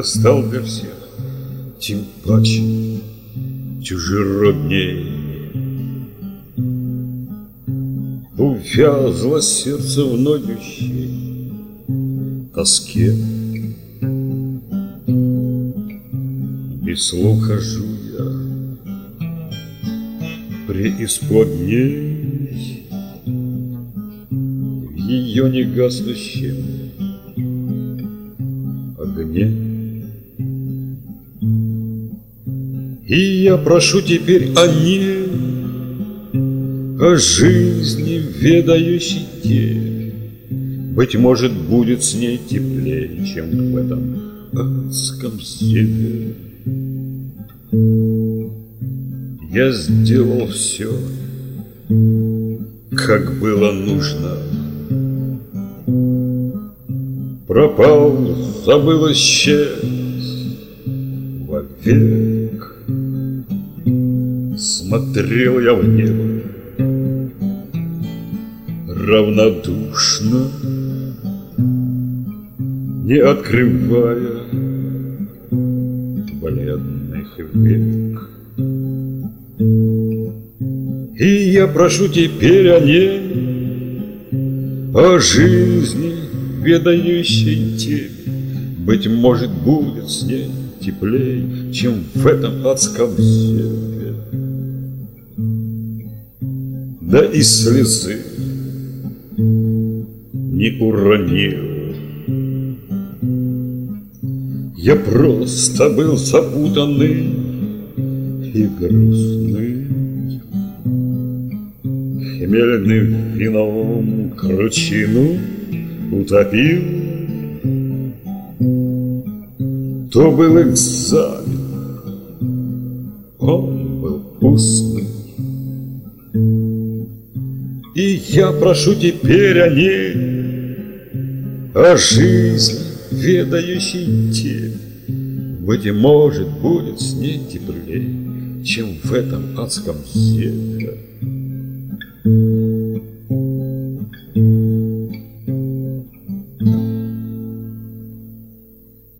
стал для всех тем паче чужеродней. Увязло сердце в ноющей тоске. Без слов хожу я преисподней в ее негаснущем огне. И я прошу теперь о ней, о жизни, ведающей те. Быть может, будет с ней теплее, чем в этом адском севе. Я сделал все, как было нужно. Пропал, забыл, исчез вовек. Смотрел я в небо равнодушно, не открывая бледных век. И я прошу теперь о ней, о жизни, ведающей тебе. Быть может, будет с ней теплей, чем в этом адском севе. Да и слезы не уронил. Я просто был запутанный и грустный, хмельным вином кручину утопил. То был экзамен, он был устный. И я прошу теперь о ней, о жизни, ведающей тебе. Быть может, будет с ней теплее, чем в этом адском севе.